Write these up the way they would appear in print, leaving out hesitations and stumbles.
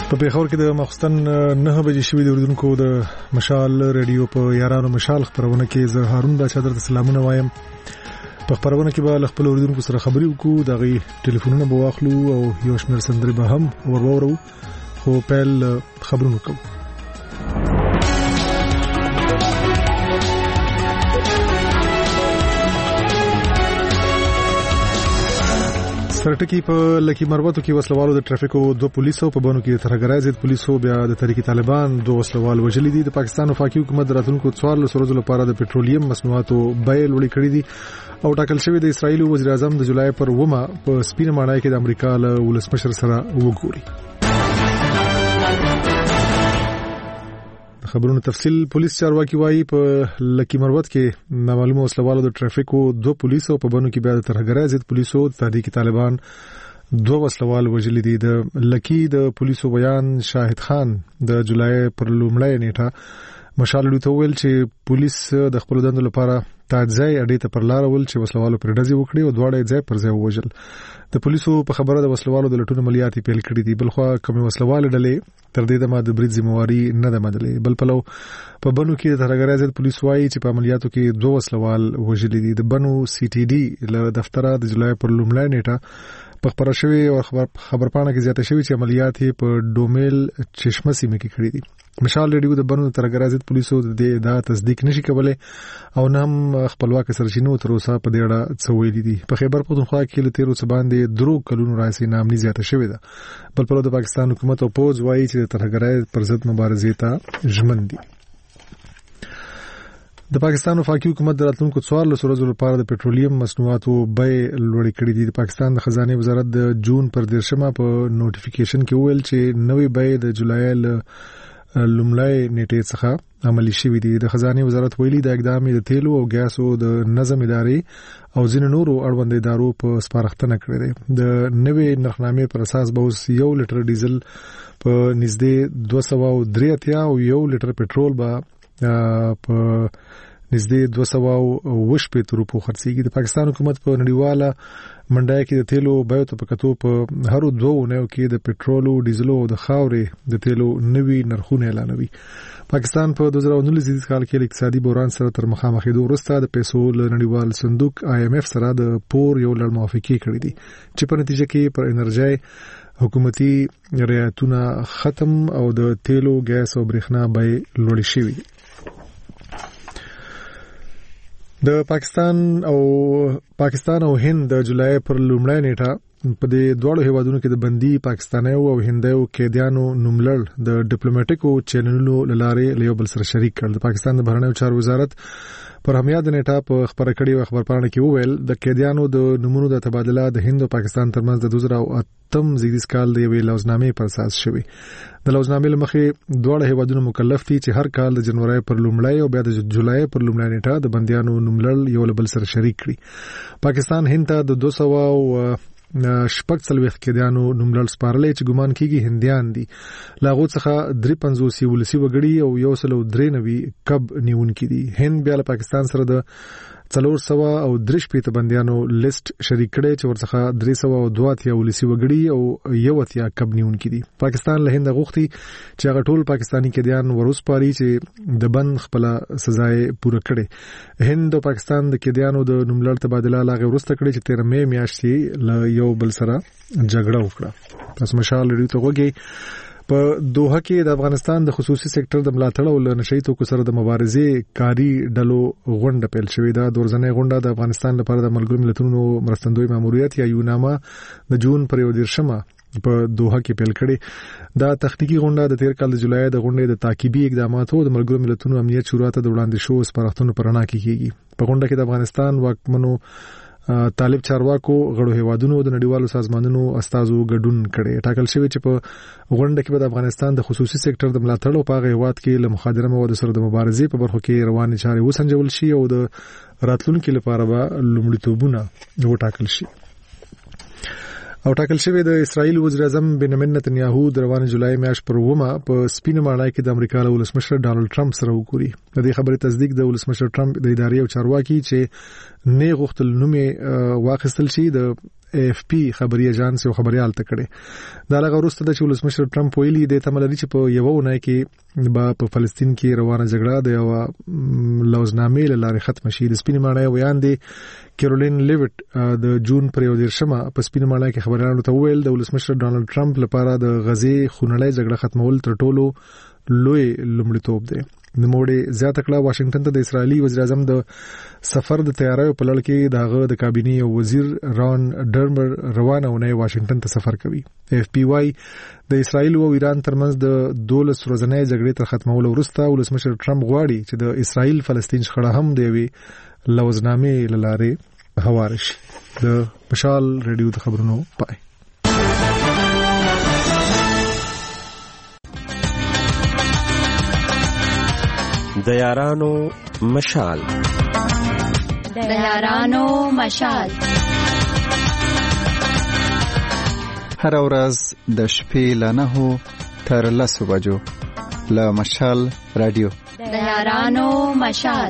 په پیښور کې د مخستن 9 بجې شوې د اردوونکو د مشال رادیو په یارانو مشال خبرونه کې زه هارون بچا درته سلامونه وایم. په خبرونه کې به خپل اردوونکو سره خبرې وکړو، دغه ټلیفونونه به واخلو او یو شمېر سندرې به هم ورورو. خو پیل خبرونه کوو. سرټکی په لکی مروتو کې وسلوالو د ټرافیکو 2 پولیسو په بانو کې ترهګرای ضد پولیسو بیا د تحریک طالبان 2 وسلوال وژلي دي. د پاکستان وفاقي حکومت راتلونکو 14 ورځې لپاره د پېټرولیم مصنوعاتو بیې لوړې کړې دي او ټاکل شوی د اسرایل وزیر اعظم د جولای پر 9 په سپینه ماڼۍ کې د امریکا له ولسمشر سره وګوري. خبرونه تفصیل. پولیس چارواکي وایي په لکی مروت کې نامعلومه وسلوالو د ټرافیکو 2 پولیسو په بانو کې بیا د ترهګرای ضد پولیسو تحریک طالبان 2 وسلوال وژلي دي. د لکی د پولیسو بیان شاهد خان د جولای پر 1 نیټه مشال لوي ته ویل چې پولیس د خپل دندو لپاره تاځای اډې ته پر لار ول چې وسلوالو پر ډزې وکړي او دواړه ځای پر ځای وژل. د پولیسو په خبره د وسلوالو د لټون عملیاتي پیل کړې دي. بلخوا کومه وسلوال ډلې تر دې دمه د برید ذمہواری نه ده منلې. بل پلو په بنو کې د ترهګرای ضد پولیس وایي چې په عملیاتو کې 2 وسلوال وژلي دي. د بنو سی ټي ډي له دفتره د جولای پر 1 نیټه په خبره شوی او خبرپاڼه کې زیاته شوی چې عملیات په ډومیل چشمه سیمه کې کړی دي. مشال ریډیو د بنو ترهګرای ضد پولیسو د دې تصدیق نشي کولای او نه هم خپلواک سرچینو تر اوسه په دې اړه څه ویلي دي. په خیبر پختونخوا کې له 13 څخه باندې 3 کلونو راځي نامني زیاته شوی ده. بل په د پاکستان حکومت او پوز وایي چې د ترهګرای پر ضد مبارزې ته ژمن دي. د پاکستان وفاقي حکومت د راتلونکو 14 ورځې لپاره د پېټرولیم مصنوعاتو بیې لوړې کړې دي. د پاکستان د خزانه وزارت د جون پر 10 په نوټیفیکیشن کې ویل چې نوې بیې د جولای لومړی نیټې څخه عملي شوې دي. د خزانه وزارت ویلي د اقدام د تیلو او ګیاسو د نظم ادارې او ځینو نورو اړوند ادارو په سپارښتنه کړې ده. د نوې نرخنامې پر اساس به اوس 1 لیټر ډیزل په نږدې 283 او 1 لیټر پټرول به په نږدې 220 روپو خرڅيږي. د پاکستان حکومت په نړیواله منډای کې د تیلو بیو ته پکتو په هر 2 ونیو کې د پټرولو، ډیزلو او د خاورې د تیلو نوي نرخونه اعلانوي. پاکستان په 2019 کال کې اقتصادي بحران سره تر مخامخېدو وروسته د پیسو له نړیوال صندوق IMF سره د پور یو لړ موافقې کړې دي چې په نتیجه کې پر انرژي حکومتي رعایتونه ختم او د تیلو، ګیس او برېښنا بیې لوړې شوې دي. د پاکستان او هند د جولای پر 1 نیټه په دې دوه هیوادونو کې د بندي پاکستانیو او هندیو قیدیانو نوملړ د ډیپلوماټیکو چینلونو لاره له بل سره شریک کړ. د پاکستان د بهرنیو چارو وزارت پر همیاد نیټه په خبره کړي خبرپاڼه کې وویل د قیدیانو د نمونو د تبادله د هند او پاکستان ترمنځ د 2008 زیږدیز کال د یوې لوزنامې پر اساس شوی. د لوزنامې لمخې دوه هیوادونو مکلف دي چې هر کال د جنوري پر 1 او بیا د جولای پر 1 نیټه د بنديانو نوملړ یو بل سره شریک کړي. پاکستان هند ته د 200 شپږ څلوېښت قیدیانو نوملړ سپارلې چې ګمان کیږي هندیان دي. لاغو څخه 53 ولسی وګړي او 193 کب نیونکي دي. هند بیا له پاکستان سره د 400 او 300 بنديانو لیست شریک کړي چې ورڅخه 302 ولسی وګړي او 1 کب نیونکي دي. پاکستان له هند غوښتي چې هغه ټول پاکستانی قیدیان وروسپاري چې د بند خپل سزا پوره کړي. هند او پاکستان د قیدیانو د نوملړ تبادله لاغه ورسته کړي چې 13 مې میاشتې له یو بل سره جګړه وکړه. تاسو مشال لري ته وګورئ. په دوحه کې د افغانستان د خصوصي سکتور د ملاتړ او نشئی توکو سره د مبارزې کاری ډلو غونډه پیل شوې ده. د ورځنۍ غونډه د افغانستان لپاره د ملګرو ملتونو مرستندوی ماموریت یا یوناما د جون پر 10 په دوحه کې پیل کړي. دا تخنیکی غونډه د 13 کال د جولای د غونډې د تعقیبي اقداماتو د ملګرو ملتونو امنیت شورا ته د وړاندې شو سپارښتنو پر اړه کیږي. په غونډه کې د افغانستان واکمنو طالب چارواکو غړو هیوادونو د نړیوالو سازمانونو استازو ګډون کړي. ټاکل شوی چې په غونډه کې د افغانستان د خصوصي سکتور د ملاتړ او په هیواد کې له مخدره موادو سره د مبارزې په برخو کې روانې چارې وسنجول شي او د راتلونکو لپاره به لومړیتوبونه وټاکل شي. او ټاکل شوی د اسرایل وزیر اعظم بنیامین نتنیاهو د روانه جولای میاشت پر 9 په سپینه ماڼۍ کې د امریکا له ولسمشر ډانلډ ټرمپ سره وګوري. د دې خبرې تصدیق د ولسمشر ټرمپ د ادارې او چارواکي چې نه غوښتل نومې واخیستل شي د AFP خبري اژانس یو خبريال تکړه دا لغه وروسته د ولسمشر ټرمپ ویلي د تملري چې په یو ونه کې په فلسطین کې روانه جګړه د یو لوزنامې لاره ختم شي د سپینې ماڼۍ ویان دي کیرولین لیوټ د جون پر 11 په سپینې ماڼۍ کې خبرانو ته ویل د ولسمشر ډانلډ ټرمپ لپاره د غزې خونړۍ جګړه ختمول تر ټولو لوی لومړیتوب دی د موړې زیاته کړه واشنگټن ته د اسرایلی وزیر اعظم د سفر د تیاریو په لړ کې داغه د کابینې وزیر ران ډرمر روانه ونه واشنگټن ته سفر کوي AFP وايي د اسرایل او ایران ترمنځ د 12 ورځې جګړې تر ختمولو وروسته ولسمشر ټرمپ غواړي چې د اسرایل فلسطین شخړه هم دی وی لوزنامې لاره هوارش د مشال رادیو د خبرونو پای د یارانو مشال هر ورځ د شپې له 9 تر 10 بجو له مشال رادیو د یارانو مشال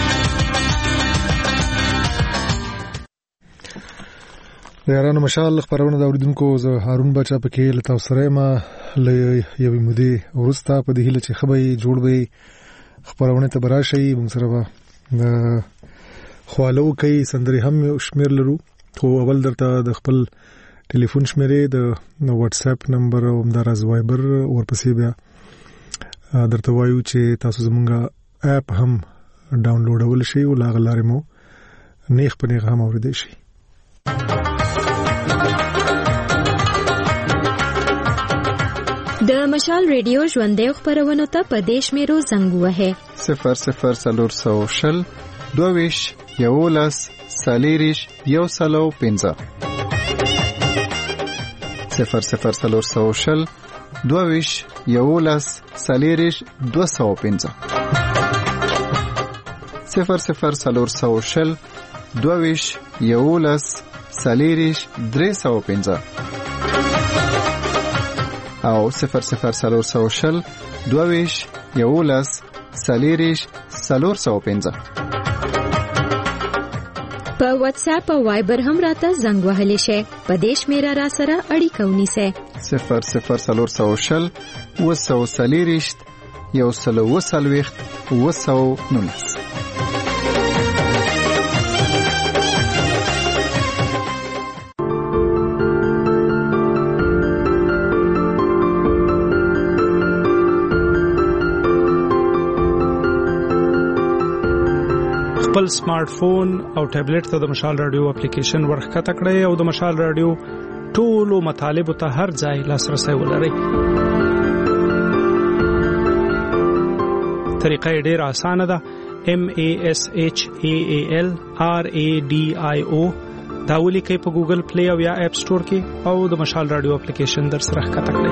یارانو مشال خبرونه د اوریدونکو زه هارون بچا پکې له تاسو سره ما له یوې مودې ورسته په دې هله چې خبري جوړ وي خبرونه ته براشي موږ سره خوالو کوي سندري هم شمیر لرو خو اول درته د خپل ټلیفون شمیرې د واتس اپ نمبر او همدارز وایبر ورپسې بیا درته وایو چې تاسو زمونږه اپ هم ډاونلوډول شي او لا غلاره مو نیخ په نیغه هم اوریدئ شي د مشال ریډیو ژوندې خبرونه ته په دیش میرو زنګ وهه 0040 22 یولس سالیریش یو سلو 15 0040 22 یولس سالیریش 215 0040 22 یولس سالیریش 315 او 0040 22 یولس سالیریش 415 په واتس اپ او وایبر هم راته زنګ وهلی شي په دیش میرا را سره اړیکه ونیسه 0040 وسو سالیریش یو سلو وسلويخت وسو نونس خپل سمارټ فون او ټابلیټ ته د مشال رادیو اپلیکیشن ورخکته کړئ او د مشال رادیو ټولو مطالب ته هر ځای لاسرسي ولرئ. طریقه ډېره اسانه ده. MASHAALRADIO دا ولیکئ په ګوګل پلی او یا اپ سٹور کې او د مشال رادیو اپلیکیشن در سره ښکته کړئ.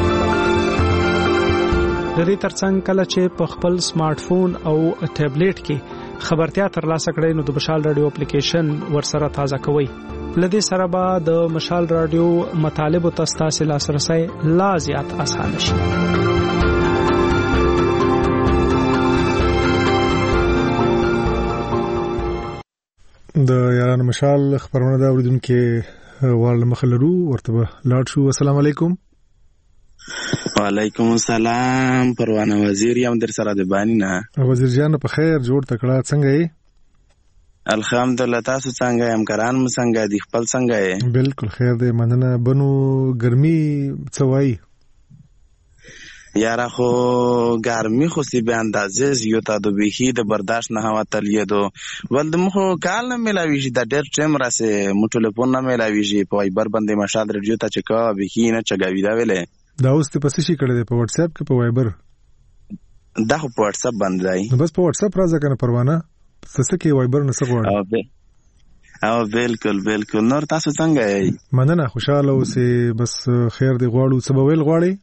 د دې ترڅنګ کله چې په خپل سمارټ فون او ټابلیټ کې خبرتیا ترلاسه کړئ نو د مشال رادیو اپلیکیشن ورسره تازه کوئ. لدې سره به د مشال رادیو مطالب او تاسو لاسرسي لا زیات آسان شي. د یارانو مشال خبرونه دا اوریدونکو وال مخلرو ورته لاړ شو. السلام علیکم. وعلیکم السلام. پروانه وزیر یم در سره د بانی نه. وزیر جان په خیر جوړ تکړه څنګه یې؟ الحمدلله تاسو څنګه یم؟ کران مو څنګه دي؟ خپل څنګه یې؟ بالکل خیر دی مننه. بنو ګرمي څوای یاره خو ګرمي خو سی به اندازې زیاته د بهي د برداشت نه هوا تلیدو ول د مخو کال نه ملاوي شي د ډېر ټیم راسه مو ټلیفون نه ملاوي شي په وایبر باندې مشال رادیو ته چکا بهي نه چګاوي دا ویلې دا اوس ته پسې شي کړی په واتس اپ کې په وایبر دا خو په واتس اپ باندې دی بس په واتس اپ راځه کنه پروانه څه کې وایبر نه څه غواړي او بالکل نور تاسو څنګه یې؟ مننه خوشاله اوسې بس خیر دی غواړو څه به ویل غواړي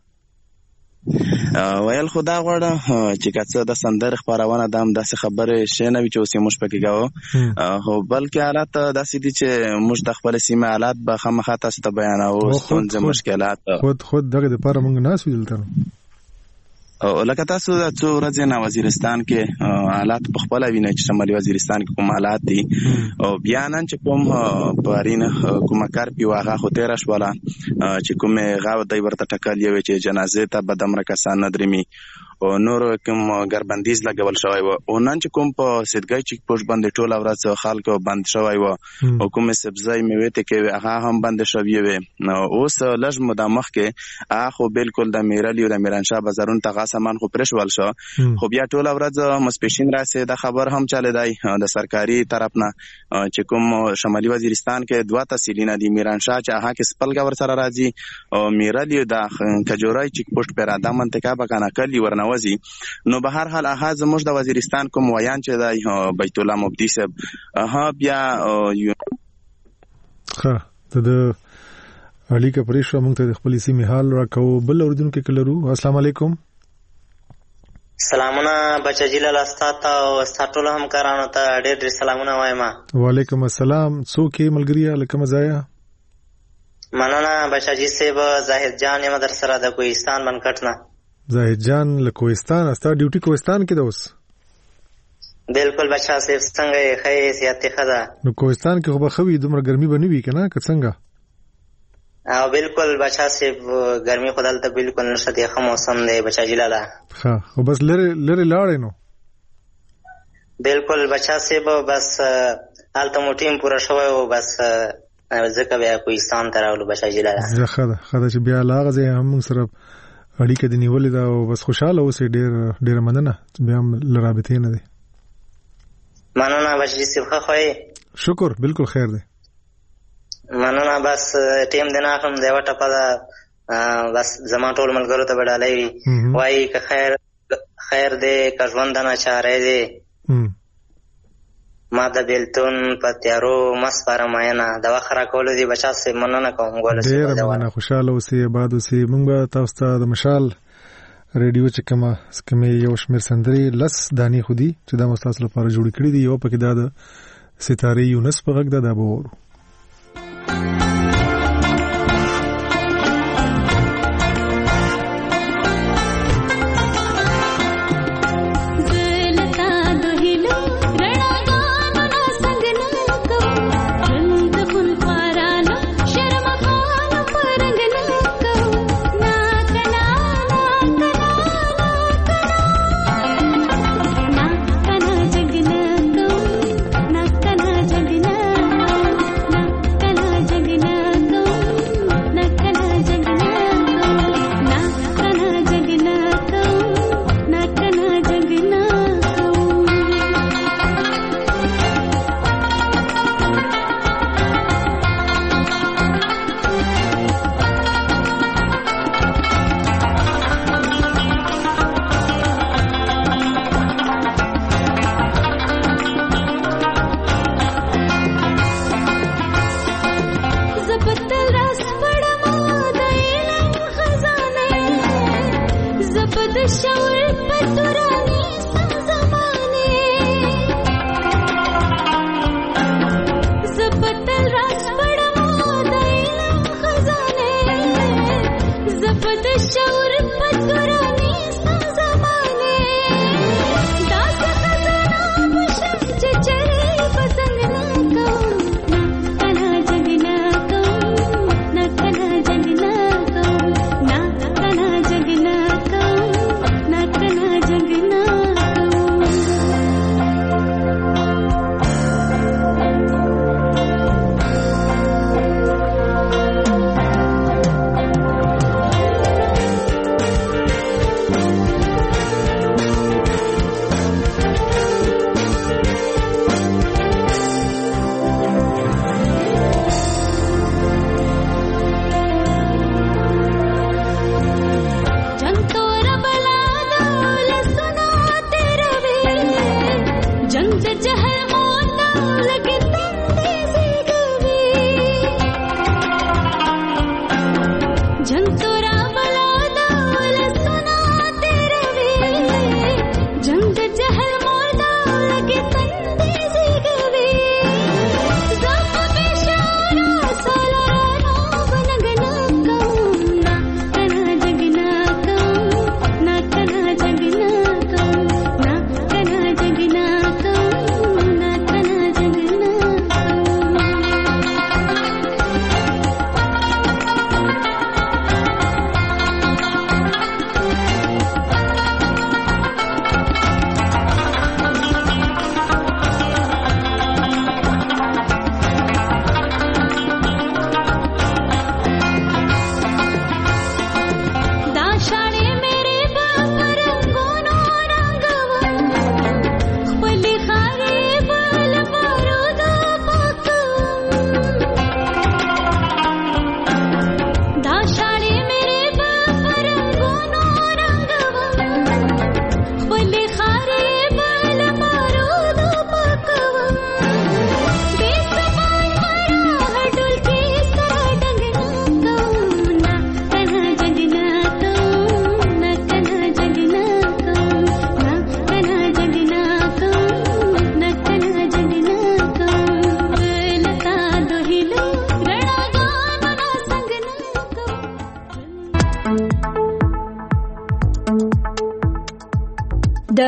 ویل خدا غواړم چې کڅه د سندر خبرونه دام داسې خبره شې نه وي چې اوسې موږ پکې گاو هو بلکې حالات داسې دي چې موږ د خپل سیمه حالات به خامخا تاسو ته بیانو ستونزې مشکلات خود دغه د پاره موږ ناس ویل تر لکه تاسو د څو ورځې نه وزیرستان کې حالات په خپل وینئ چې شمالي وزیرستان کې کوم حالات دي او بیا نن چې کوم پارین کومه کارپی واغه خو تیر شواله چې کومه غاو دای ورته ټکل یو چې جنازه ته بدمر کسان ندرمي او نور کوم ګربندیز لګول شوی و او نن چې کوم په سیدګای چیک پوسټ باندې ټول ورځ خلکو بند شوی و او کوم سبزی میوه ته کې هغه هم بند شوی و نو اوس لږ مدامخ کې اخو بالکل د میرالی او د میرانشاه بازارون ته سامان خو پرشوال شو خو بیا ټول ورځ مسپیشین راسه د خبر هم چاله دی د سرکاري طرف نه چې کوم شمالي وزیرستان کې دوا تحصیلونه دي میرانشاه چې هغه کې سپلګا ور سره راځي او میرالی د کجورای چیک پوسټ پر اده منطقه بکنه کلی ورنه وزي نو به هر حال هغه زموږ د وزیرستان کوم ویان چې د بیت الله مفتی صاحب ها بیا ها د اړیکه پرېښه موږ ته د خپل سیمې حال راکو بل اوردونکو کلرو السلام علیکم سلامونه بچا جیلال استاد او استاد ټول همکارانو ته ډېر ډېر سلامونه وایم. وعلیکم السلام. څوک یې ملګری لکه مزایا؟ مننه بچا جی صاحب زاهد جان یم در سره د کوهستان بنکټ نه. زاهد جان له کوهستان استا ډیوټي کوهستان کې ده اوس؟ بالکل بچا صاحب څنګه یې خې سیاته خدا نو کوهستان کې خو به خوي دومره ګرمي بنوي کنه که څنګه؟ او بالکل بچا صاحب ګرمي خدای ته بالکل نشته دی خو موسم دی بچا جلاله ها خو بس لری لاړې نو بالکل بچا صاحب بس حالت مو ټیم پورا شوی او بس ځکه بیا کوهستان ته راغلو بچا جلاله. زه خدا چې بیا لاغه هم سره اړیکه د نیولې دا او بس خوشاله اوسې ډېر مننه بیا لرابطې نه دي. مننه بچی صاحب خوې شکر بالکل خیر دی. مننه بس ټیم د ناخم دی وټه په بس زما ټول ملګرو ته وډالې وایي که خیر دی که ژوند نه چاره دی ما د بیلتون په تیارو مسپاره ماینه د وخت راکولو دی بچا صاحب مننه کوم ګوله ډېره مننه خوشحاله اوسئ آباد اوسئ. موږ به تاسو ته د مشال ریډیو چې کومې یو شمېر سندرې 10 دانې خو دي چې دا مو ستاسو لپاره جوړې کړي دي. یو پکې دا د ستارې یونس په غږ دا به وورو.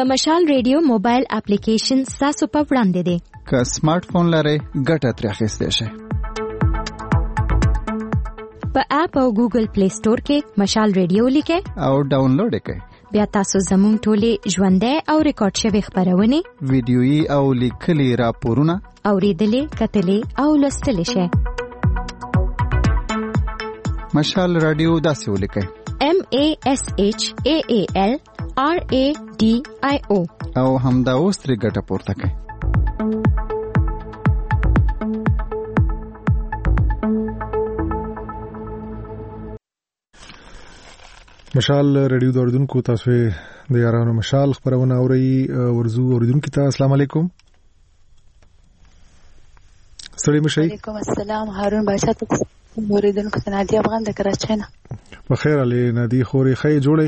د مشال ریډیو موبایل اپلیکیشن تاسو په وړاندې دی. که سمارټ فون لرئ ګټه ترې اخیستی شئ. په اپ او ګوګل پلی سٹور کې مشال ریډیو لیکئ او ډاونلوډ یې کړئ. بیا تاسو زموږ ټولې ژوندۍ او ریکارډ شوې خپرونې ویډیويي او لیکلي راپورونه اوریدلې کتلې او لوستلې شئ. مشال رادیو داسې ولیکئ MASHAALRADIO او همدا اوس ترې ګټه پورته کړئ. مشال ریډیو دوردونکو تاسو د یارانو مشال خبرونه اوري ورزو اوریدونکو ته السلام علیکم. ستړي مشي. وعلیکم السلام. هارون بادشاہ ته اوریدونکو ته نادي افغان د کراچۍ نه. بخیر علي نادي خوري خې جوړې.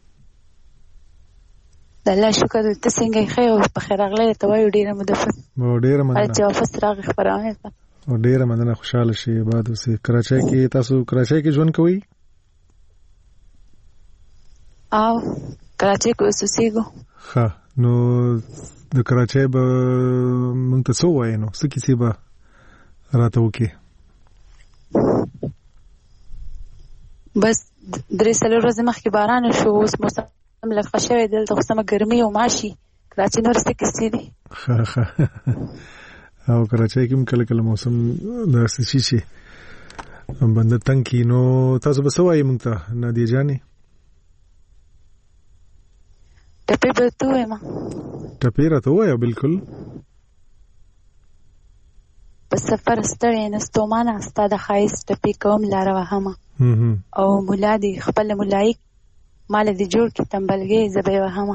د الله شکر ته څنګه خې او بخیر اغله ته وایو ډیره مدفن. ډیره مننه. چې واپس راغی خبرونه ته. ډیره مننه خوشاله شي بعد اوسې کراچۍ کې تاسو کراچۍ کې ژوند کوئ؟ او کراچۍ کې اوسېږو. ها نو د کراچۍ به مونږ ته څه وایي نو څه کیسې به راته وکړي؟ بس 3 ورځې مخکې باران شو اوس موسم لږ ښه شوی دلته خو سمه ګرمي او ماشي کراچۍ نور څه کیسې دي. او کراچۍ کې هم کله کله موسم داسې شي بنده تنګ کي. نو تاسو به څه وایي مونږ ته نادیه جانې؟ ټپې به ته وایم. ټپې راته ووایه بالکل. په سفر ستړی نه ستومانه ستا د ښایست ټپې کوم لاره وهمه او ملا دې خپل ملایک مال دې جوړ کړي تنبلګۍ زه به یې وهمه.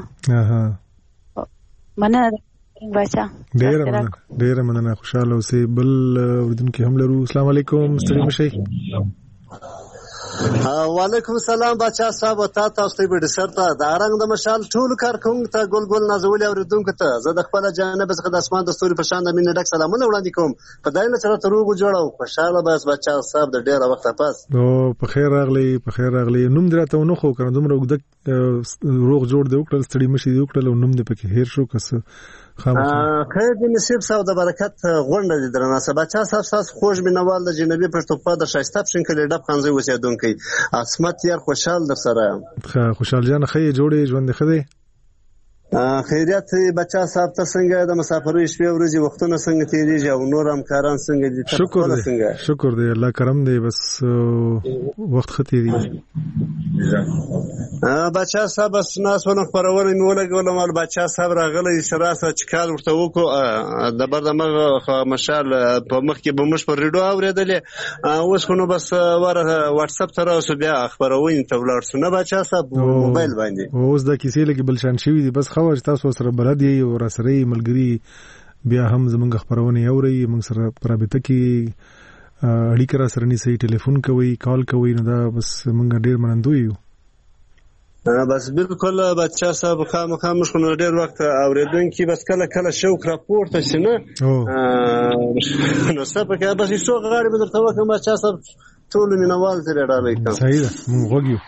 مننه باچا. ډېره مننه خوشحاله اوسئ. بل اورېدونکي هم لرو. السلام علیکم. ستړي مشئ. وعلیکم السلام بچا صاحب تا تاسو به د سر ته د رنګ د مشال ټول کارکونکو ته ګل نازولې اوریدونکو ته زه د خپل جانب څخه د اسمان د ستوري په شان د مینې ډک سلامونه وړاندې کوم. په دایله سره تروغ جوړو خوشاله بس بچا صاحب د ډیره وخت پاس. او په خیر راغلی نوم دراته نو خو کنه دومره وګد روغ جوړ دی وکړل ستړي مشي دی وکړل نوم دې پکې هیر شو کس خیر دې نصیب صاحب د برکت غونډه دې درنه بچا صاحب تاسو خوش بینوال د جنوبي پښتونخوا د شایسته شنکلې ډب خنځي اوسېدونکو عصمت یار خوشحال در سره. خوشحال جان خې جوړې ژوند خدای خیریت بچا صاحب ته څنګه د مسافرۍ شپې ورځې وختونه څنګه تیریږي او نور همکاران څنګه دي؟ شکر دی الله کرم دی بس وخت ختې دی. بچا صاحب بس ناس ولن خبرونه مې ولګول مال بچا صاحب راغلی شراسه چکال ورته وکړو د بردمغه مشال په مخ کې به مش پر ریډیو اوریدلې اوس خو نو بس واتس اپ تر اوسه بیا خبرونه ته ولاړ شو نه بچا صاحب موبایل باندې اوس د کیسې لګي بل شان شوی دی. بس خو تاسو سره بلد یې او را سره ملګری بیا هم زمونږ خبرونه اوري موږ سره پرابطه کې اړیکه را سره نیسي ټلیفون کوي کال کوي نو دا بس موږ ډیر منندوی یو. بس بالکل بچا صاحب خامخا مش خو ډیر وخت اوریدونکي بس کله کله شوق راپورته شنه نو سبا کې بس شو غاړي به درته وکم بچا صاحب ټول مینوال تر ډالې کوم. صحیح ده موږ وګیو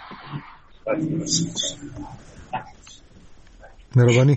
مهرباني.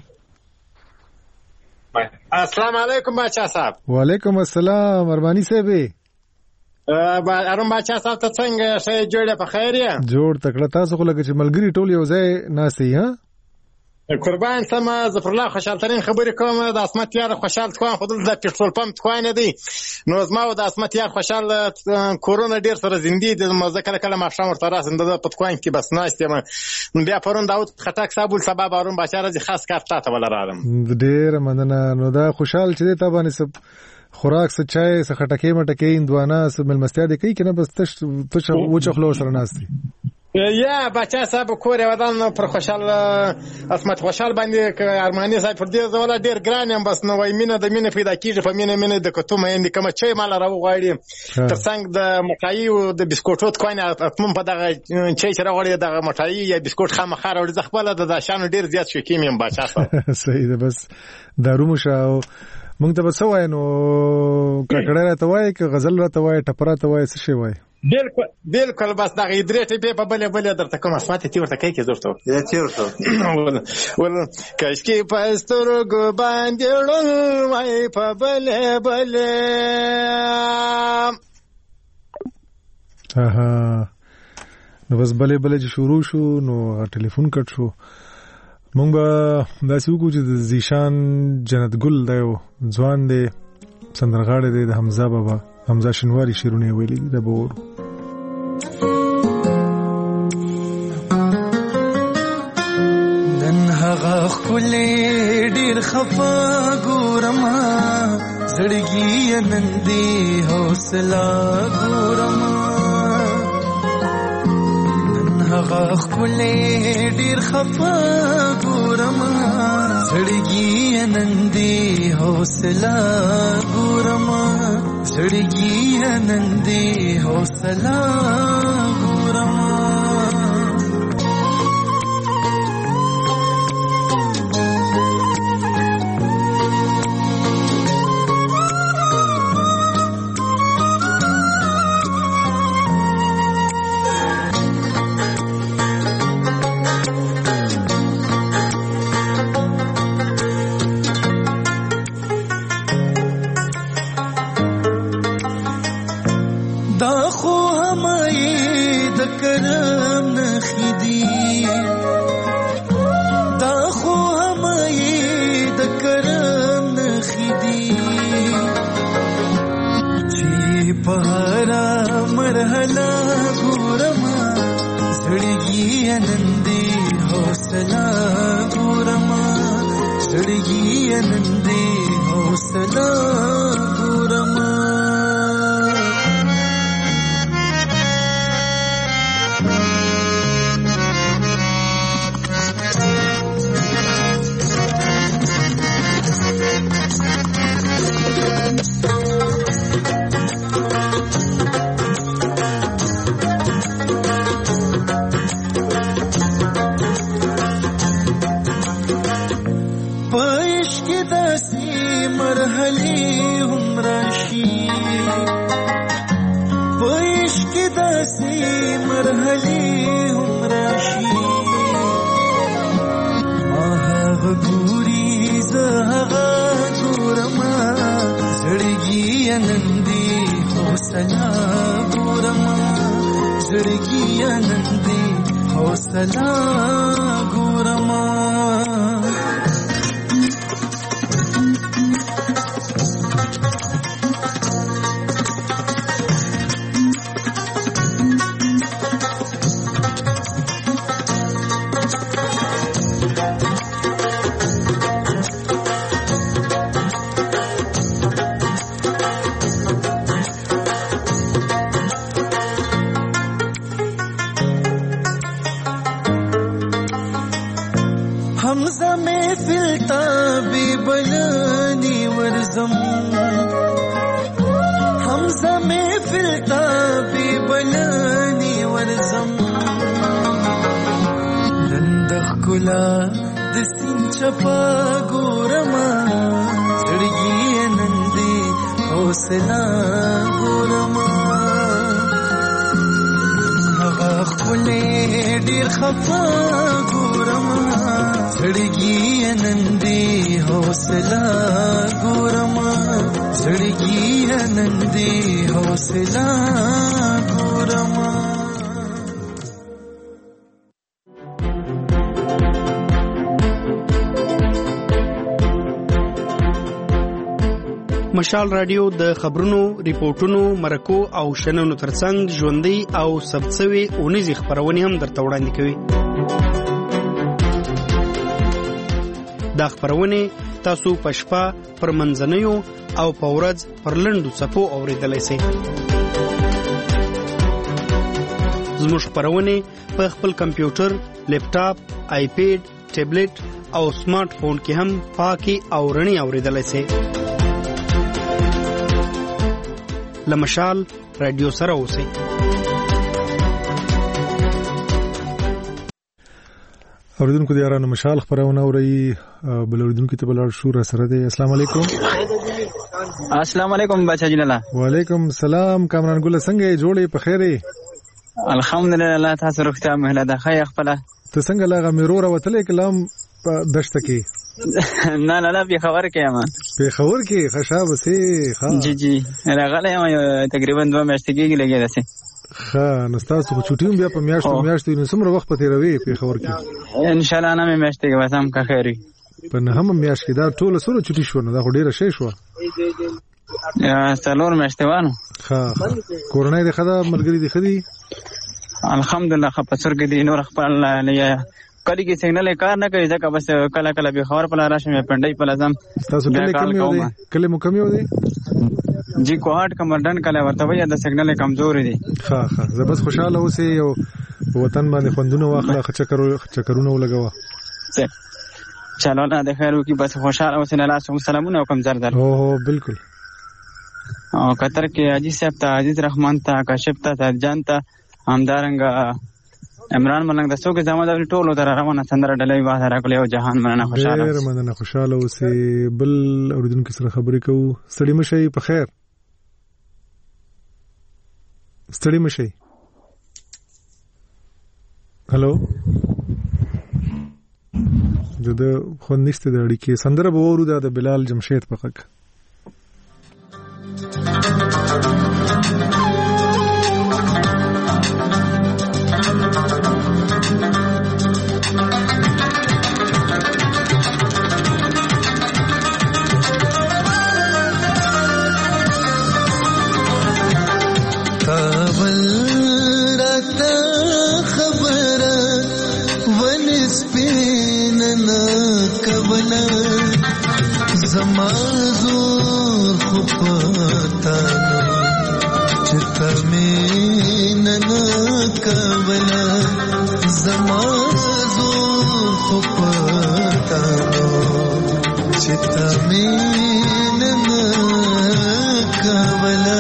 السلام علیکم بچا صاحب. وعلیکم السلام مهرباني صاحب. ارون بچا صاحب ته څنګه شې جوړه په خیر یې؟ جوړ تکړه تاسو خو لکه چې ملګری ټول یو ځای ناشتي ها قربان سم ظفر الله خوشحال ترين خبرې کوم د اسمت یار خوشحال کوم خو د پټرول پمپ کوانه دی نو زما د اسمت یار خوشحال کورونا ډیر سره زندي د مزکل کله ما شام ورته راځم د پټکوان کې بس ناشته بیا پرون داوود خټک صاحب سبب ارون بچا راځي خاص کارتا ته ولرم. ډیر مننه. نو دا خوشحال چې ته باندې سب خوراک څه چای څه خټکې مټکې اندوانه څه ملمستیا دي کوي کنه بس تش وچخلو سره ناشتي یا بچا صاحب کور ودان پر خوشحال اسمت خوشحال باندې ارماني صاحب پر دې زوله ډیر ګران یم بس نو وای مینه د مینه پیدا کیږي په مینه د کومه اند کوم چای مال راو غواړي تر څنګه د مټای او د بسکوټوت کوینه اتمن په دغه چای سره غواړي دغه مټای یا بسکوټ خامخا راوړي ځخبل د شانو ډیر زیات شو کیم بچا صاحب. صحیح ده بس دارو مشاو مونږ ته بس وای نو کړه راته وای ک غزل راته وای ټپره ته وای څه شی وای بالکل بس دغه درې ټپې په بلې درته کومه سماته تی ورته کوي کې زورته تیر ول کاشکي په سترګو باندې ړوند وای په بلې نو بس بلې چې شروع شو نو ټلیفون کټ شو. مونږ به داسې وکړو چې د زیشان جنت ګل دی ځوان دی سندرغاړی دی د حمزه بابا حمزه شینواري شعرونه یې ویلي دي دا به وورو. نن هغه ښکلی ډېر خفه ګورمه زړګي یې نن دې حوصله ګورمه هغه ښکلی ډېر خفه ګورمه زړګي یې نن دې حوصله ګورمه زړګي یې نن دې حوصله ګورمه مشال رادیو د خبرونو، ریپورتونو، مرکو او شننو ترڅنګ ژوندۍ او ثبتسوي اونیزې خبرونه هم درته وړاندې کوي. دا خبرونه تاسو په شپه پر منځنیو او په ورځ پر لنډو څپو اوریدلای شئ. زموږ خبرونه په خپل کمپیوټر، لیپټاپ، آیپیډ، ټابلیټ او سمارټ فون کې هم پاکي او رڼي اوریدلای شئ. لمشال رادیو سره اوسئ. اوریدونکو د یارانو مشال خبرونه اوري بل اوریدونکو ته بلار شو را سره دی. السلام علیکم. السلام علیکم بچا جلاله. وعلیکم السلام کامران ګل څنګه جوړې په خیره؟ الحمدلله الله تاسو روغتیا مهله ده خیر خپل. ته څنګه لاغه مرور وتلې کلام دشت کې؟ نه نه په خبر کې ما. په خبر کې خشابه سي ها. جی راغله ما تقریبا 2 میاشتې کې لګیدا سي. ها نو تاسو په چټیوم بیا په میاشتو نو څومره وخت پته روي په خبر کې؟ ان شاء الله نه میاشتې کې وسم کا خیری. په نه هم میاشتې دا ټول سره چټی شو نه دا ډیره شي شو. یا څلور میاشتې وانه. ها کورونه دې خدا ملګری دې خدي. الحمدلله خپسر کې دي نور خپل نه کلی کې سیګنل کار نه کوي ځکه بس کله کله به خبر په لاره شمه پندای په لازم. تاسو کله مکمل دي؟ جی کوهاټ کمردن کله ورته وي د سیګنل کمزوري دي. ها زه بس خوشاله اوسې او وطن باندې خوندونه واخله چکرونه ولګوا. چلو نه د خیر وکي بس خوشاله اوسې نه لاس سلامونه وکم زردل. اوه بالکل. او قطر کې حاجی صاحب ته عزیز رحمان ته کاشف ته جان ته همدارنګ عمران ملنګ د څوک زموږ د ټولو در روانه سندره ډلې واه راکړې او جهان مننه خوشاله. ډېر مننه خوشاله اوسې. بل اوریدونکو سره خبرې کوو. ستړي مشي په خیر. ستړي مشي. هلو د خو نشته د اړیکې سندره به ورو د بلال جمشید په غږ. زمازور خپتا چتمین نکولا زمازور خپتا چتمین نکولا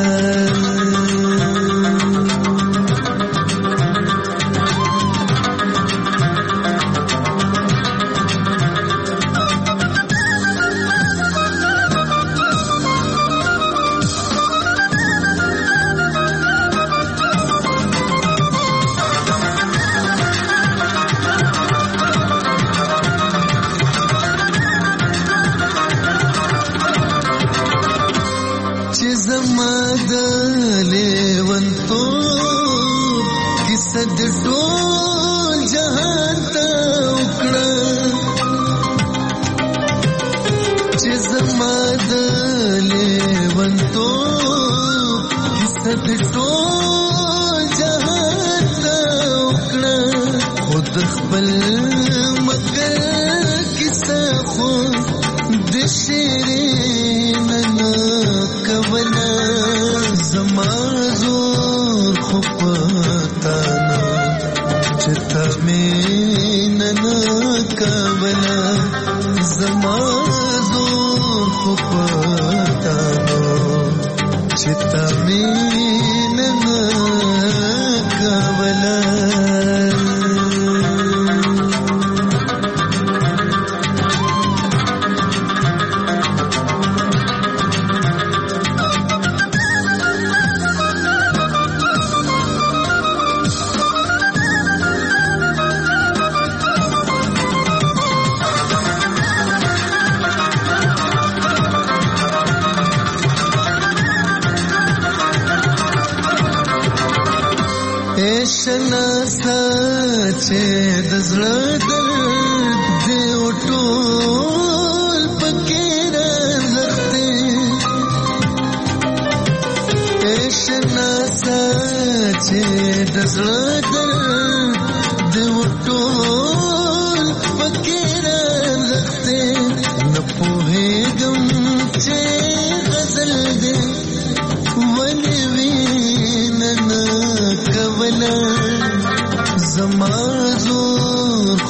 زمازور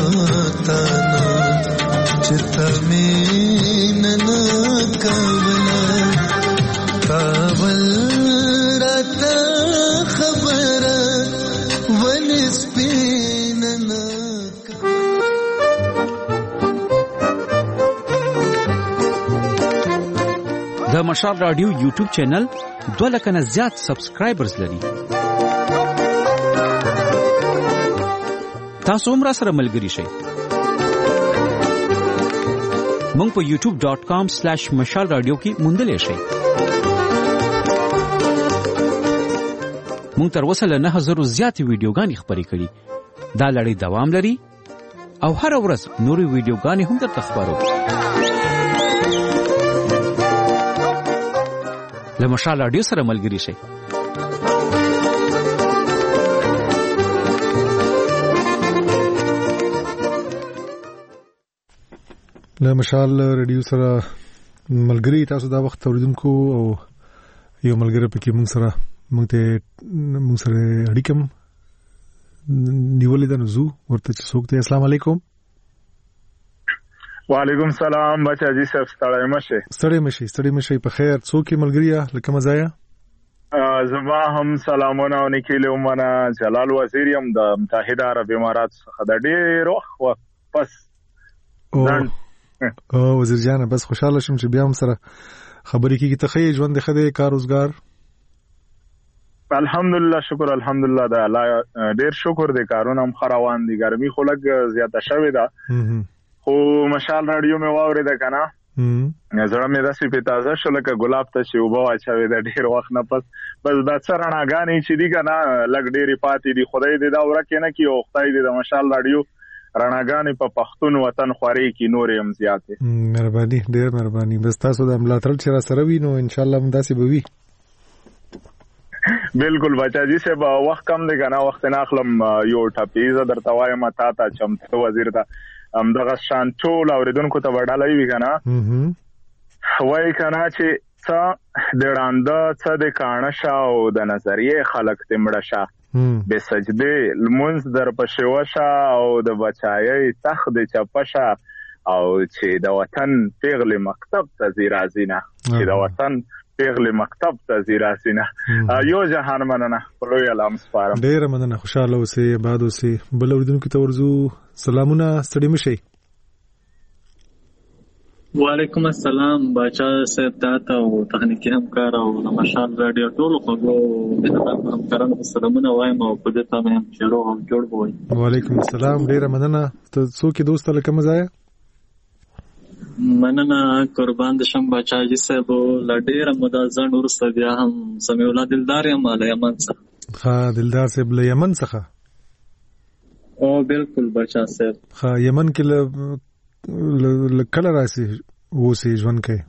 خپتانا چتمین نکولا کابل راتا خبر ونسپیننا د مشال رادیو یوټیوب چینل 2 لک نه زیات سبسکرایبرز لري. تاسو هم را سره ملګري شئ. مونږ په youtube.com/مشال رادیو کې موندلې شئ. مونږ تر اوسه له 9000 زیاتې ویډیوګانې خپرې کړي. دا لړۍ دوام لري او هر ورځ نورې ویډیوګانې هم درته خپرو. له مشال رادیو سره ملګري شئ. له مشال رادیو سره ملګري تاسو دا وخت اوریدونکو او یو ملګری پکې موږ سره اړیکم نیولې ده نو زو ورته چې څوک دی. السلام علیکم. وعلیکم السلام بچا جی صاحب ستړی مشه په خیر. څوک ملګریا لکه مزایا زما هم سلامونه او نیکیله ومنه. جلال وزیر یم د متحده عرب امارات څخه د ډېر وخت پس وزیر جان بس خوشاله شم چې بیا هم سره خبرې کیږي. ته ښه ژوند ښه دی کار روزګار؟ الحمدلله شکر الحمدلله د الله ډېر شکر دی. کارونه هم ښه روان دي. ګرمي خو لږ زیاته شوې ده خو مشال رادیو مې واورېده که نه زړه مې داسې پې تازه شو لکه ګلاب ته چې اوبه واچوې ده ډېر وخت نه پس. بس دا څه رڼاګانې چې دي که نه لږ ډېرې پاتې دي. خدای دې دا ورکې نه کړي او خدای دې د مشال رادیو رڼاګانې په پښتون وطن خورې کې نورې هم زیاتې. مهرباني ډېر مهرباني. بس تاسو د ملاتړ چې را سره وي نو انشاءالله هم داسې به وي. بالکل بچا جی صاحب وخت کم دی که نه وخت نه اخلم. یو ټپیزه درته وایم تا ته چمتو وزیر ته همدغه شان ټول اورېدونکو ته به ډالۍ وي که نه وایي که نه چې څه د ړانده څه د کاڼه شه او د نظریې خلک دې مړه شه بې سجدې لمونځ در پسې وشه او د بچایۍ تخت دې چپه شه او چې د وطن پیغلې مکتب ته ځي راځي نه چې د وطن پیغلې مکتب ته ځي راځي نه. یو جهان مننه په لوی الله سپارم. ډېره مننه. خوشحاله اوسئ آباد اوسئ. بل اورېدونکو ته ورځو. سلامونه ستړي مه شئ. وعلیکم السلام باچا صاحب تاته او تخنیکي همکار او د مشال رادیو ټولو خوږو همکارانو ته سلامونه وایم او په دې تمه یم چې روغ او جوړ به وئ. وعلیکم السلام. ډېره مننه. ته څوک یې دوست لکه مزایه؟ مننه قربان د شم باچا جی صاحب. له ډېره موده ځنډ وروسته بیا هم سمیع الله دلدار یم له یمن څخه. ښه دلدار صاحب له یمن څخه؟ او بالکل باچا صاحب. ښه یمن کې له کله راسي اوسې ژوند کوي؟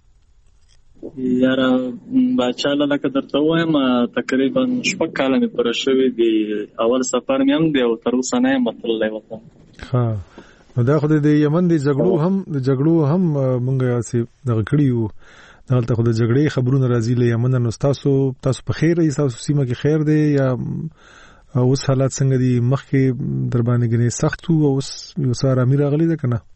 یاره باچا لکه درته ووایم تقریبا 6 کاله مې پوره شوي دي. اول سفر مې هم دی او تر اوسه نه یم تللی وطن. ښه نو دا خو د یمن د جګړو هم مونږ دغه کړي وو. دلته خو د جګړې خبرونه راځي له یمن. نو تاسو په خیر یې؟ تاسو سیمه کې خیر دی یا اوس حالات څنګه دي؟ مخکې در باندې ګنې سخت وو او اوس یو څه ارامي راغلې ده که نه؟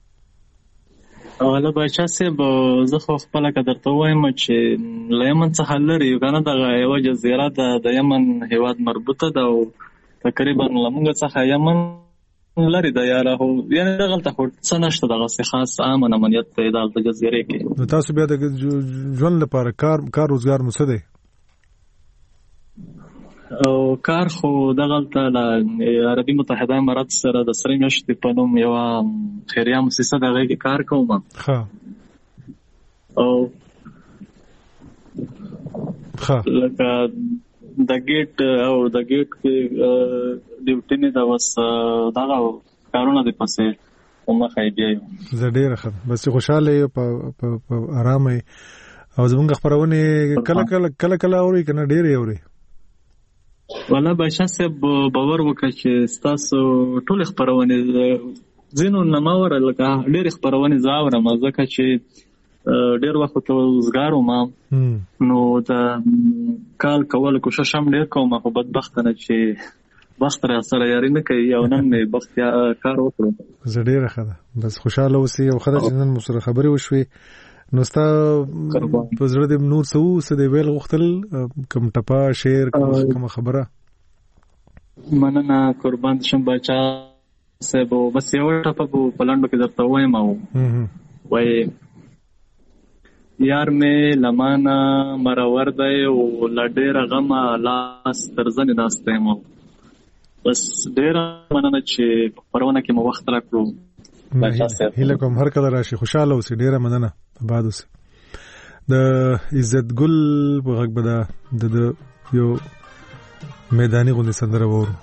اوله باچا صاحب زه خو خپله که درته ووایم چې له یمن څخه لرې یو که نه دغه یوه جزیره ده د یمن هېواد مربوطه ده او تقریبا له موږ څخه یمن لري ده یاره. خو یعنې دغلته خو څه نشته دغسې خاص امن امنیت دی دلته جزیرې کې. نو تاسو بیا د ژوند لپاره کار روزګار مو څه دی؟ او کار خو دغلته له عربي متحده امارات سره د سرې میاشتې په نوم یوه خیریه مؤسسه د هغې کې کار کوم. او لکه د ګیټ کې ډیوټي نه ده بس دغه کارونه دي پسې په مخه یې بیایو. زه ډېره ښه بس خوشحاله یې په ارامه یې. او زمونږ خپرونې کله اورئ که نه ډېرې اورئ؟ والله باچا صاحب باور وکړه چې ستاسو ټولې خپرونې ځینو نه ما اوره لکه ډېرې خپرونې زه اورم ځکه چې ډېر وخت ته وزګار وم نو د کال کولو کوشش هم ډېر کوم خو بدبخته نه چې وخت را سره یاري نه کوي او نن مې وخت کار وکړم. زه ډېره ښه ده بس خوشحاله اوسئ او ښه ده چې نن مو سره خبرې وشوې. نو ستا په زړه دې نور څه دی ویل غوښتل کوم ټپه شعر کومه خبره؟ مننه قربان شم باچا صاحب. بس یو ټپه په لنډو کې درته ووایم او وایي یار مې لمانه مرور دی او لډېره غمه لاس تر زنې ناستی یم. بس ډېره مننه چې په خپرونه کې مو وخت راکړو. هیله کوم هر کله راشي خوشاله اوسئ. ډېره مننه. آباد اوسئ. د عزت ګل په غږ به د یو میداني غوندې سندره وورو.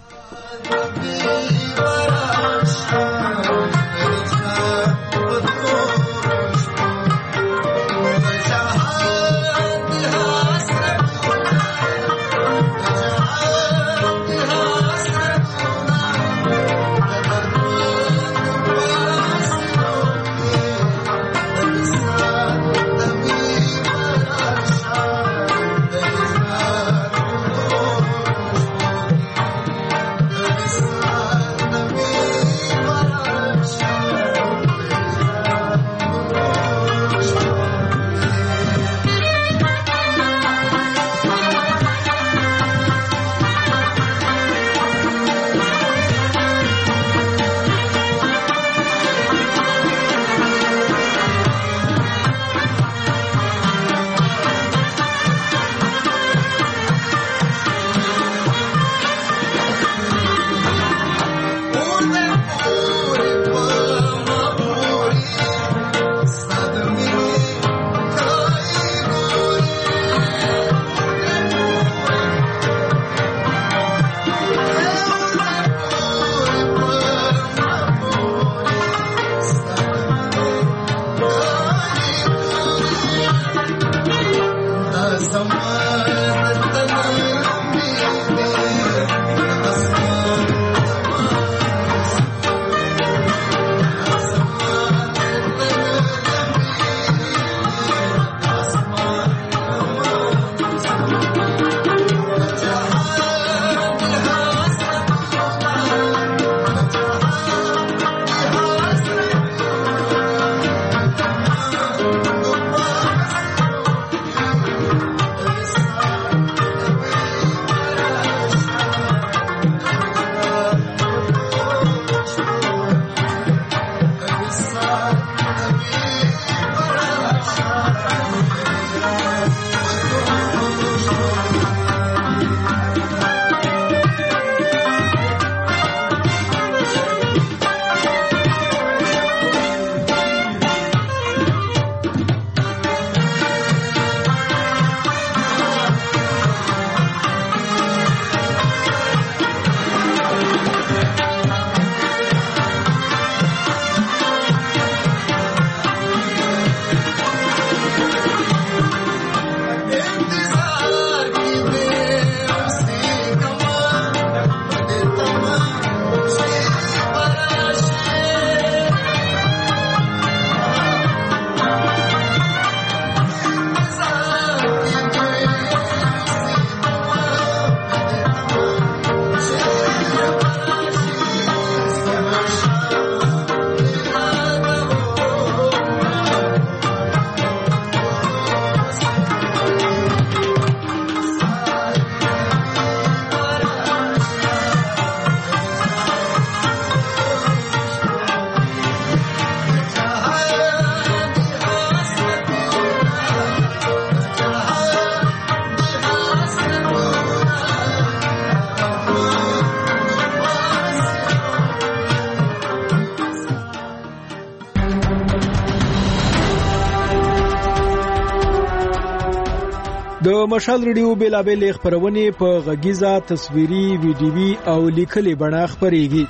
د مشال ریډیو بیلابل خبرونه په غږیزه تصویري ویډیوي او لیکلي بڼه خبريږي.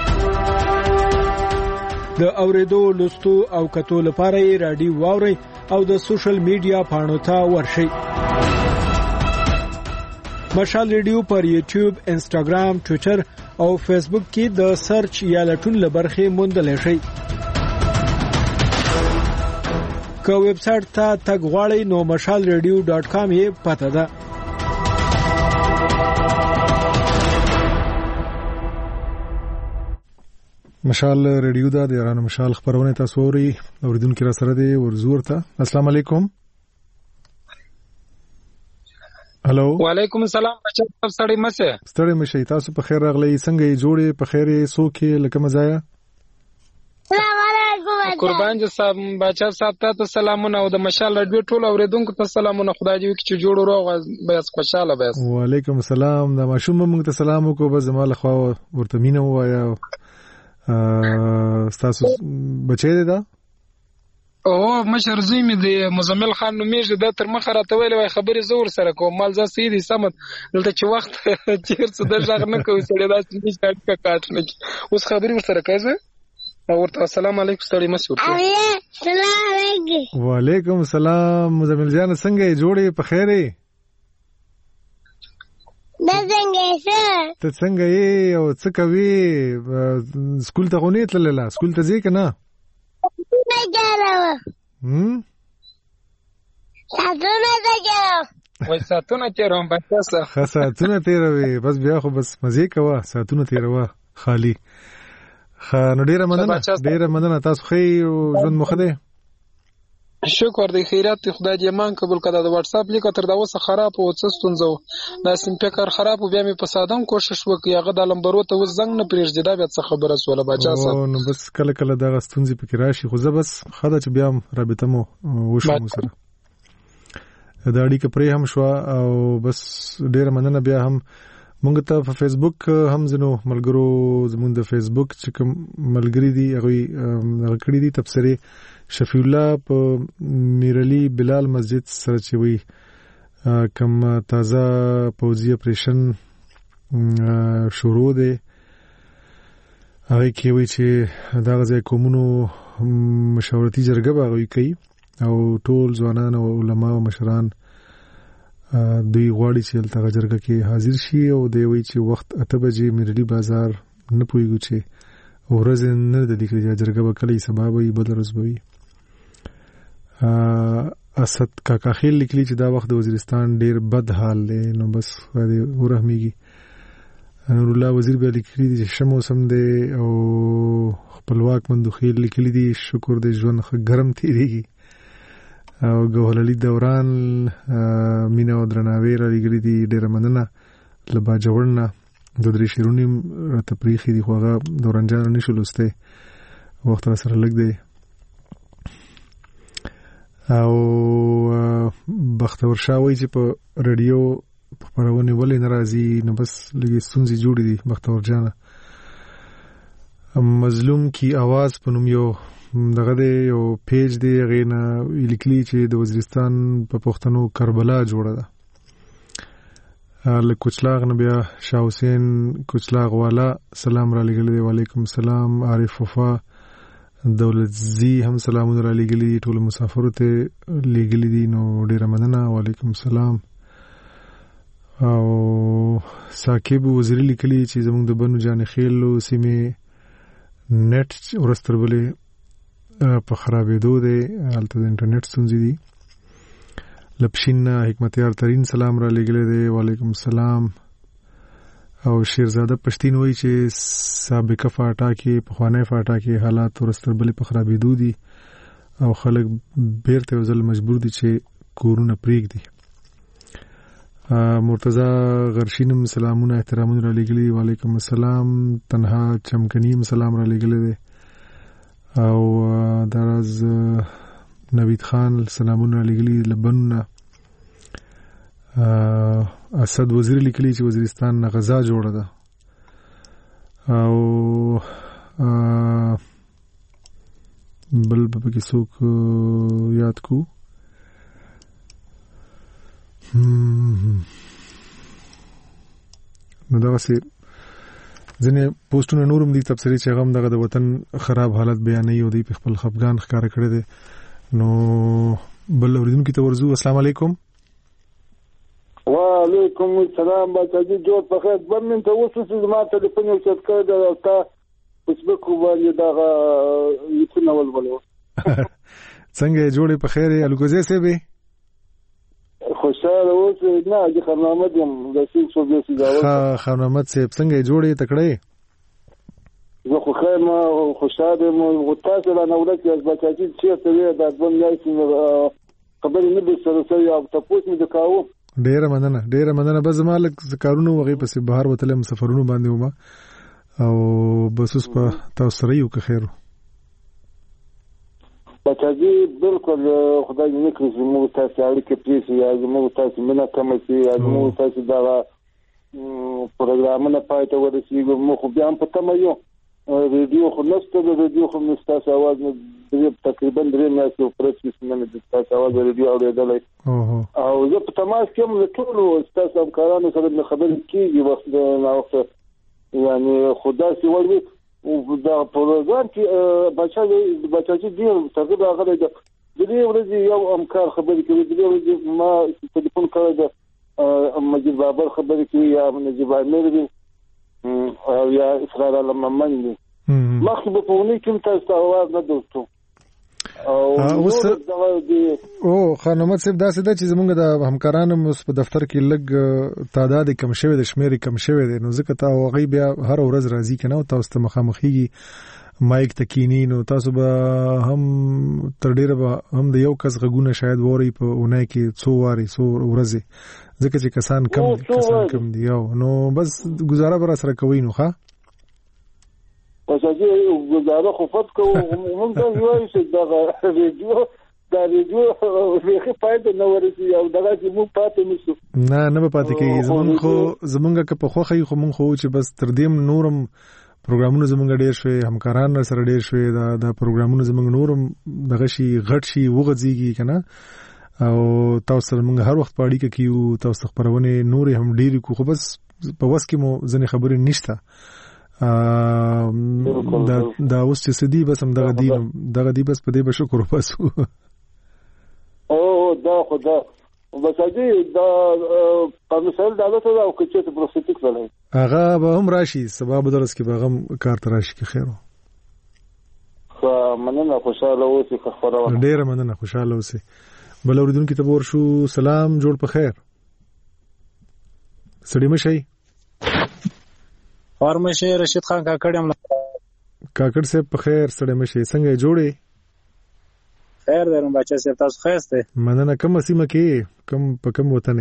د اوریدو لوستو او کتو لپاره رادیو واوري او د سوشل میډیا پاڼو ته ورشي. مشال ریډیو پر یوټیوب، انسټاګرام، ټوئیټر او فیسبوک کې د سرچ یا لټون لبرخه موندل شي. که ویب سټ ته تګ غواړئ نو mashalradio.com یې پته ده. مشال ریډیو دا د ایران مشال خبرونه تاسو اوري اوریدونکو را سره دی ورزور ته. السلام علیکم. هالو. وعلیکم السلام. بچا ستړي مشه. ستړي مشه. تاسو په خیر راغلی. څنګه یې جوړې په خیر یې سوکې لکه مزایا؟ السلام علیکم قربان جي صاحب بچا صاحب ته سلامونه او د مشال رادیو ټول اوریدونکو ته سلامونه خدای دې وکړي چې جوړ روغ بس خوشاله بس وعلیکم السلام دا ماشوم موږ ته سلام وکړو بس زماله خو ورته مينه وایا تاسو بچی دی دا او مشر زوی می دی مزمل خان نومیږي د تر مخه راته ویلې خبرې زور سره کوم مال ځا سیدی سمت دلته چې وخت چیرڅ د ځغ نه کوي سړی دا چې نشته کاټ نه اوس خبرې ورسره کوي ورته السلام علیکم ستړي مسعود السلام علیکم وعلیکم السلام مزمل جان څنګه جوړې په خیره د څنګه ته څنګه یې او څه کوي سکول ته غونې تلله سکول ته ځې کنه نه جاړو ساتونه ته جاړو وای ساتونه تیروم بچا ښه ساتونه تیروي بس بیا خو بس مزه کوه ساتونه تیروه خالی نو ډیره مننه تاسو خې ژوند مخ دی شکر دی خیرات خدای دې مان قبول کړه د واتس اپ لیک تر دا وسه خراب او څه ستونزو دا سیم پیکر خراب بیا می په سادم کوشش وکي هغه د لمبرو ته وزنګ نه پریږدي دا بیا څه خبره سواله بچا صاحب نو بس کله دا ستونزې پکې راشي خو زه بس خدای چې بیا رابطه مو وشو سره دا اړیکه پرې هم شو او بس ډیره مننه بیا هم مونږ ته په فیسبوک هم زنو ملګرو زموږ د فیسبوک چې کوم ملګری دي هغه کړی دي تبصره شفیع الله په میرعلی بلال مسجد سره چې وی کوم تازه پوزي اپریشن شروع دی هغه کې وی چې دا غځي کومونو مشاورتي جرګه باغوي کوي او ټول ځوانان او علما او مشران دوی غواړي چې الته جرګه کې حاضر شي او دوی وی چې وخت 8 بجې میرعلی بازار نه پويږي چې ورځ نه د دې کې جرګه وکړي سبب وي بل ورځ وي اسد کاکا خیل لیکلی چې دا وخت د وزیرستان ډیر بد حال دی نو بس ورحمېږي نور الله وزیر به لیکلی چې ښه موسم دی او خپلواک مندو خیل لیکلی دی شکر دې ژوند ګرم تیریږي او ګوهر علي دوران مینا او درناوی را لیکلی دی ډیر مننه لبا جوړنه د درې شیرونی تپریخي دی خو هغه دورانجان نشو لسته وخت را سره لګ دی او بختور شاوی چې په رادیو خبرونه ولې ناراضي نو بس لګي ستونزې جوړې دي بختور جانه مظلوم کی आवाज په نوم یو دغه دی یو پیج دی غینا لیکلی چې د وزیرستان په پښتنو کربلا جوړه ده لکوچلاغ نبی شاه حسین کوچلاغ والا سلام را لګل دی وعلیکم السلام عارف وفا دولت زی هم سلامونه را لګلی ټول مسافرو ته لګلی دي نو ډیره مننه وعلیکم السلام او ساکب وزیر لیکلی چې زموږ د بنو جان خیلو سیمه نت ورستربلې په خرابېدو دی البته د انټرنیټ ستونزې دي لپشین حکمت یار ترین سلام را لګلی دی وعلیکم السلام او شیرزاده پښتین وایي چې سابقه فاټا کې پخوانی فاټا کې حالات ورستربلې په خرابېدو دي او خلک بیرته یو ځل مجبور دي چې کورونه پرېږدي مرتضی غرشینم سلامونه احترامونه را لګلی وعلیکم السلام تنها چمکنیم سلام را لګلی دی او دراز نوید خان سلامونه را لګلی لبنونه اسد وزیر لیکلی چې وزیرستان غزا جوړه ده او بل په کې څوک یاد کو نو دا څه ځنه پوسټونه نورم دي تبصری چې غم دغه د وطن خراب حالت بیانې او دی په خپل خفګان ښکار کړی دی نو بل اوریدونکو ته ورزو السلام علیکم وعلیکم السلام باچاجي جوړ په خیر بمن ته وسوسه زما ټلیفون یو چت کړ دا تا فیسبوک باندې دا یو ولولو څنګه جوړې په خیر الګوزه سه به خوشاله اوسه نه د خرنامه دم د سین څو به سي دا خرنامه سه څنګه جوړې تکړه زه خو خیر ما خوشاله مو غوتاسه لا نولک از باچاجي چې ته دا بم یاسین خبرې نه به سره سره او تاسو مې دکاو ډیره مننه بس مالک کارونو وغه پسې بهر وتلم سفرونو باندې ومه او بس اوس په تاسو سره یو که خیر بچاجي بالکل خدای دې وکړي چې موږ تاسو اړیکې پریږدي یا موږ تاسو مینه کم شي یا موږ تاسو دا پروګرامونه پای ته ورسیږي موږ بیا هم په تمه یو ریډیو خو نشته د ریډیو خو مستاس आवाज تقریبا 3 میاشتې پرسیس نه د تاسو आवाज ریډیو اورېدلای او زه په تماس کې هم ټول تاسو همکارانو سره خبرې کیږي وخت نه وخت یعنی خدا سي وروي او دا پروګرام کې بچاجي دی تقریبا هغه د دې ورځې یو همکار خبرې کوي د دې ورځې ما ټلیفون کړی د مجید بابر خبرې کوي یا نجیب امیر دی او یا اسرار علممن دی مخکې په پونی کې تاسو आवाज نه دوستو او خانمت صاحب دا څه د چې زمونږ د همکارانو په دفتر کې لګ تعداد کم شوی د شمیر کم شوی دی نو ځکه تا هغه بیا هر ورځ راځي کنه او تاسو ته مخامخي مایک تکینی نو تاسو به هم تر ډیره به هم د یو کس غږونه شاید ووري په اونۍ کې څو واري څو ورځې ځکه چې کسان کم دي یو نو بس گزاره بر سره کوي نو ښه پسې گزاره خو فت کوو موږ دا وایو چې دا ریډیو فائدہ نه ورسي او دغه چې موږ پاتې نشو نه به پاتې کېږي زمونږ که په خوخه خو موږ خو چې بس تر دې نورم پروګرامونه زمونږ ډېر شوي همکاران سره ډېر شوي دا پروګرامونه زمونږ نورم دغه شي غټ شي وغځيږي کنه او تاسو سره موږ هر وخت پاړی کې کیو تاسو خبرونه نور هم ډېر کو خو بس په وس کې مو ځنې خبرې نشته دا اوس چې سدي بس هم دغه دی بس په دې به شکر وباسو او دا خدا بس اجي دا په مثال دا ته او کچې ته پروستیک ولای هغه به هم راشي سبب درس کې به هم کار تراشي کې خیرو خو مننه خوشاله اوسې خبره ډیره مننه خوشاله اوسې بل اوریدونکو ته ورشو سلام جوړ په خیر سړی مشي ورمشه رشید خان کاکړم کاکړ صاحب په خیر سړی مشي څنګه جوړې خیر درم بچا صاحب تاسو خیسته مننه کوم سیمه کې کوم وطن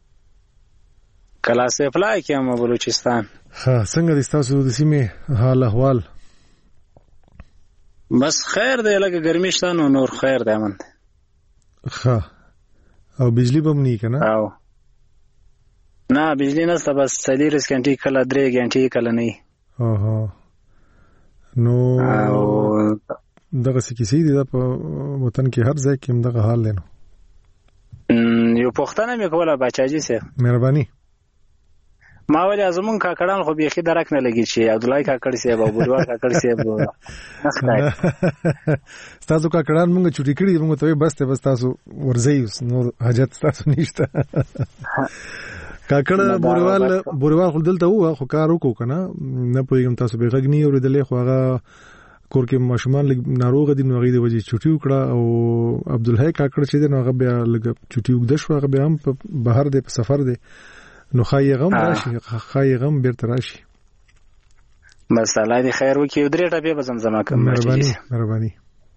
کلاسه فلای کې هم بلوچستان ها څنګه د تاسو د سیمه حال احوال بس خیر دی لکه ګرمي شته نو نور خیر دی من ها او بجلی بم نه کنه او نه بجلی نشته بس 30 غنټې کله 3 غنټې کله نه اوه نو دغه سکیسي دي په وطن کې هر ځای کې دغه حال لنو یو پښتنه مې کوله بچاجي سه مهرباني ما ولې ازمون کاکړان خو بيخي درک نه لګی چې عبد الله کاکړ سه ابو بلوا کاکړ سه تاسو کاکړان مونږ چټي کړی مونږ ته بس تاسو ورځي نو حاجت تاسو نشته کاکړ بوروال خو دلته وو خو کار وکړو کنه نه پوهیږم تاسو به غږنی اوریدلې خو هغه کور کې ماشومان ناروغ دي نو غي د وجې چټي وکړه او عبد الله کاکړ چې نو هغه بیا لګ چټي وکړ شو هغه بیا هم په بهر دی په سفر دی نو خایغم راشي خایغم بیرته راشي بس الله دې خیر وکړي او درې ټپه به زمزمه کوم مهرباني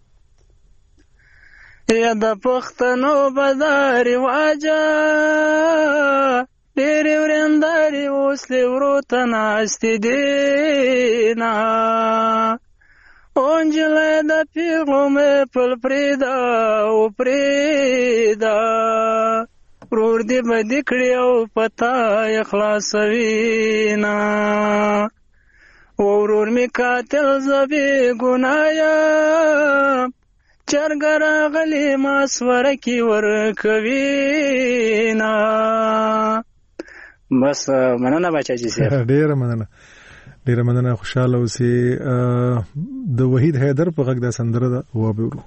یا د پښتنو بازار واجا ډېر ورنداري اوس له ورته ناشته دینا اونجله د پیغمه پل پریدا او پریدا ورور دې باندې کړی او پتا اخلاصوینا ورور می قاتل زبې ګنایا چرګر غلی ماسور کی ور کوینا بس مننه بچاجي سي ډیره مننه خوشاله اوسې د وحید حیدر په غږ د سندره ده و به ورو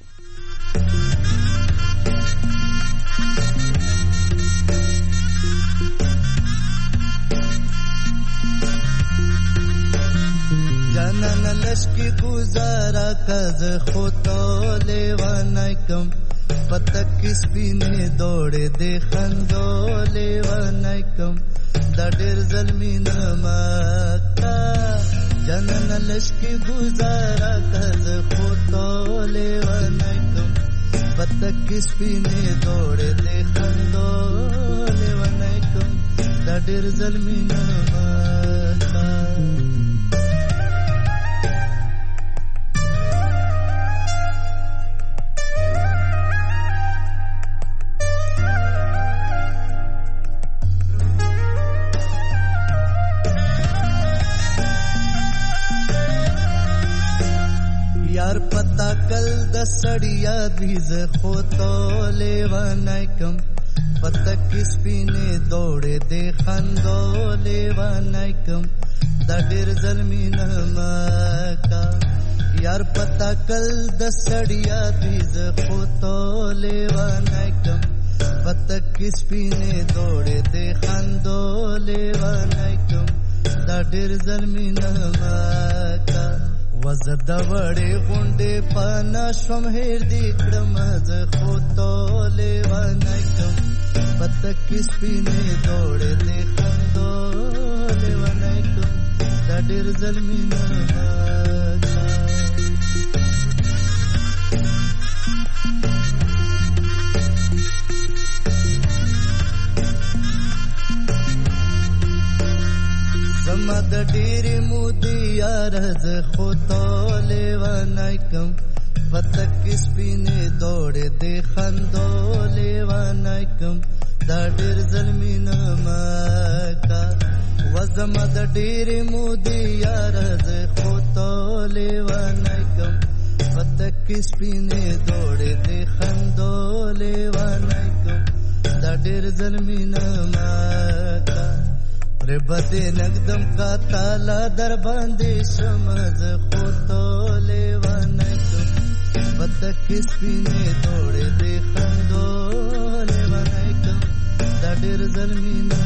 جانان لشکی گزارا کز خودو لیوانای کم پتک سپینه دوڑے دے خندو لیوانای کم دا ډیر ظلمی نمکا جانان لشکی گزارا کز خودو لیوانای کم پتک سپینه دوڑے دے خندو لیوانای کم دا ډیر ظلمی نمکا سړیا دی ز خو تو لیوانای کم پتک سپینه دوړې د خندو لیوانای کم دا ډېر ظلمینه مکا یار پتا کل د سړیا دی ز خو تو لیوانای کم پتک سپینه دوړې د خندو لیوانای کم دا ډېر ظلمینه مکا وزد وړې غونډې پانا شوم هېر دې کړم زه خو تو لیوانای کم پتک سپینې دوړې دې خندو لیوانای کم دا ډېر ظلمینه زما د ډېرې مودې یار زه خو تو لیوانای کم پتک سپینې دوړې دې خندو لیوانای کم دا ډېر ظلمینه مکا و زما د ډېرې مودې یار زه خو تو لیوانای کم پتک سپینې دوړې دې خندو لیوانای کم دا ډېر ظلمینه مکا ربدې نقدم کا تعالی در باندې شمز خو تو لیوانای کم پتک سپینې دوړې دې خندو لیوانای کم دا ډېر ظلمینه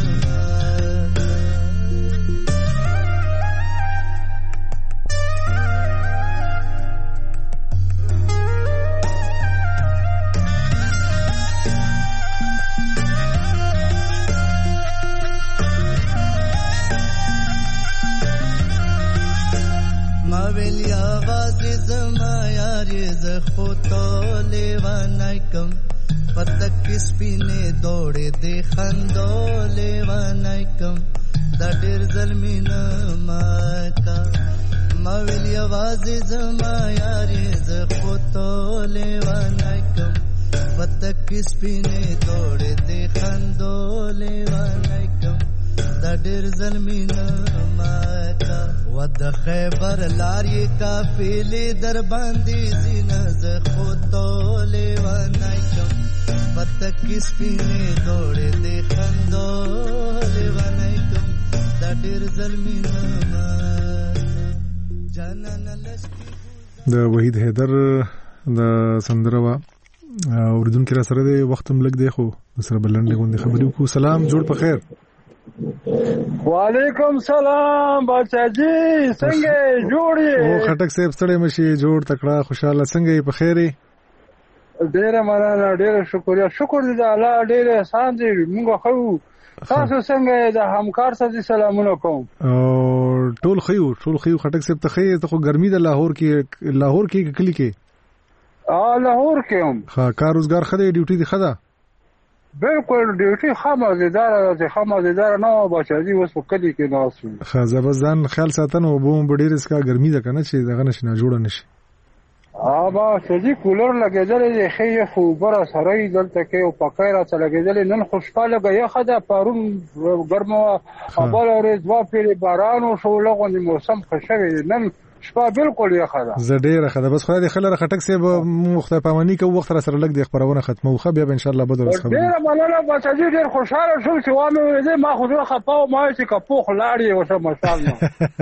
ویلی آواز زما یاری ز خو تو لیوانای کم پتک سپینې دوړې دې خندو لیوانای کم دا ډېر ظلمینه مکا ما ویلی آواز زما یاری ز خو تو لیوانای کم پتک سپینې دوړې دې خندو لیوانای کم دا ډېر ظلمینه مکا ود خیبر لارې کافلې در باندې زینه زه خو تو لیوانای کم پتک سپینې دوړې دې خندو لیوانای کم دا ډېر ظلمینه جانان لشکي د وحید حیدر د سندره وا اوریدونکو را سره د وخت ملک دی خو سره بلنډ غونډه خبرې کو سلام جوړ په خیر وعلیکم سلام بچا جی څنګه جوړی او خټک صاحب ستړي مشي جوړ تکړه خوشاله څنګه په خیره ډیره مننه ډیره شکر دې الله ډیره احسان دې موږ خو تاسو څنګه د همکار سره سلامونه کوم او ټول خيو خټک صاحب ته خو ګرمي د لاهور کې کلی کې لاهور کې هم ها کار روزګار خدای ډیوټي دی خدا بالکل ډیوټي خمازدار نه بچی اوس په کلی کې ناسو خزبزان خیال ساتنه او بوم ډیر اسکا ګرمي ده کنه چې دغه نشنه جوړ نشي با چې کولر لګیدل دی خې خو بر سره دلته کې او پکایره ته لګیدل نن خوشاله غیا خدا پرون ګرمه ابل اورې دوا پیری باران او شو لغونی موسم خوشوي نن شپه بالکل یې خدا زډیره خدا بس خدای دې خلره خټک سه مخته پامانی کو وخت را سره لګ د خبرونه ختمه خو بیا ان شاء الله بدل خبر ډیره مننه بچی ډیر خوشاله شوم چې وامه دې ما خو خپاو ما چې کپوخ لاړی وشه ماشاءالله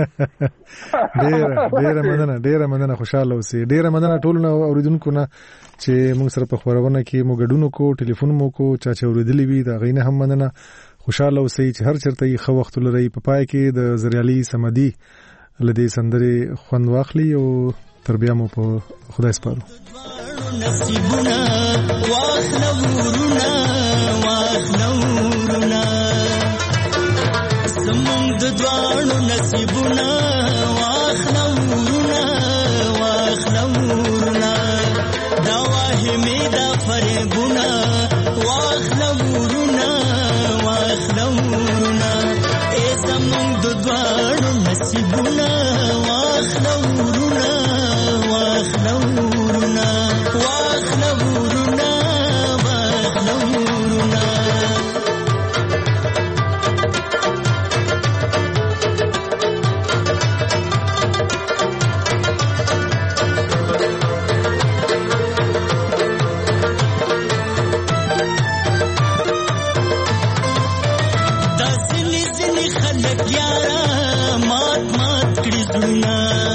ډیره مننه خوشاله اوسې ډیره مننه ټول اوریدونکو نه چې موږ سره په خبرونه کې مو ګډونو کو ټلیفون مو کو چا چې اوریدلې وي دا غینه هم مننه خوشاله اوسې چې هر چرته یې خو وخت لري په پای کې د زریالي سمدي لدې سندري خوند واخلي او تربیه مو په خدای سپارو نصیبونه واخلورنا زمونږ د دوانو نصیبونه واخلورنا دا واهمه دا فریبونه واخلورنا ای زمونږ د دوانو نصیبونه واخلورنا ډک یارا مات مات کړي زړونه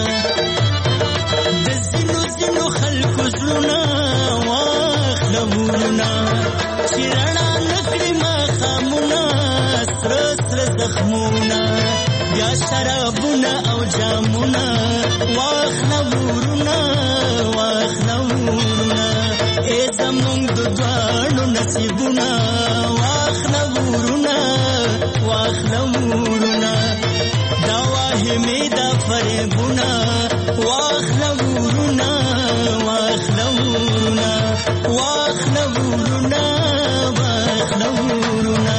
د زینو زینو خلکو زړونه واخله ورونه چې رڼا نکړي ماښامونه سره سره زخمونه بیا شرابونه او جامونه واخله ورونه واخله ورونه ای زمونږ د دواړو نصیبونه واخله ورونه واخله ورونه دا واهمې دا فریبونه واخله ورونه واخله ورونه واخله ورونه واخله ورونه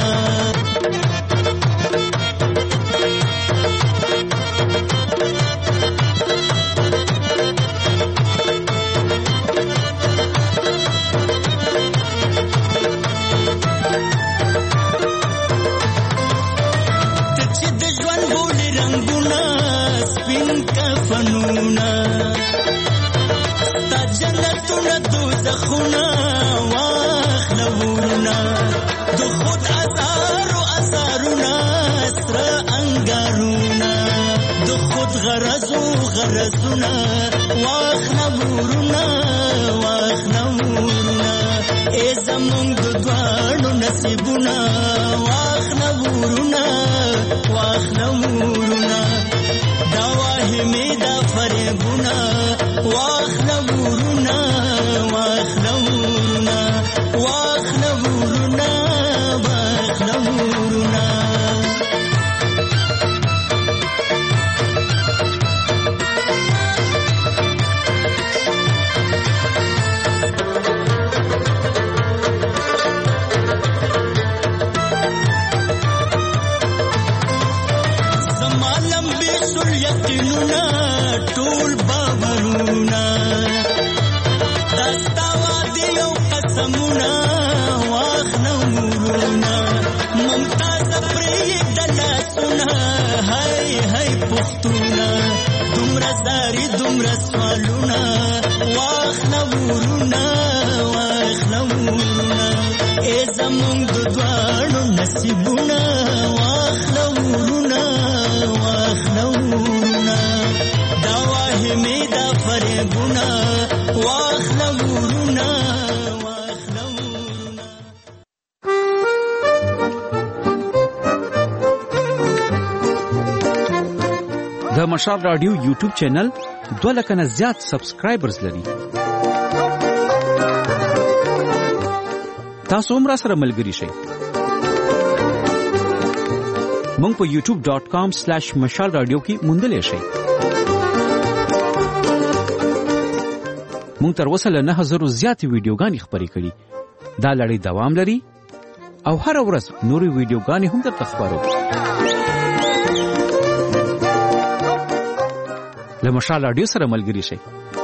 فنونا ستا جنتونه دوزخونه واخله ورونه د خود ازارو ازارونه سره انګارونه د خود غرضو غرضونه واخله ورونه واخله ورونه ای زمونږ د دواړو نصیبونه واخله ورونه واخله ورونه دا واهمې دا فریبونه واخله ورونه واخله ورونه واخله ورونه واخله ورونه یقینونه ټول باورونه دستا وعدې او قسمونه واخله ورونه ممتاز پرېږده لاسونه هی هی پښتونه دومره زاري دومره سوالونه واخله ورونه واخله ورونه ای زمونږ د دواړو نصیبونه واخله ورونه واخله ورونه دا واهمې دا فریبونه واخله ورونه واخله ورونه د مشال رادیو یوټیوب چینل 2 لک نه زیات سبسکرایبرز لري. تاسو هم را سره ملګري شئ. مونږ په youtube.com/مشال رادیو کې موندلې شئ. مونږ تر اوسه له 9000 زیات ویډیوګانې خپرې کړي. دا لړۍ دوام لري او هر ورځ نورې ویډیوګانې هم درته خپرو. له مشال رادیو سره ملګري شئ.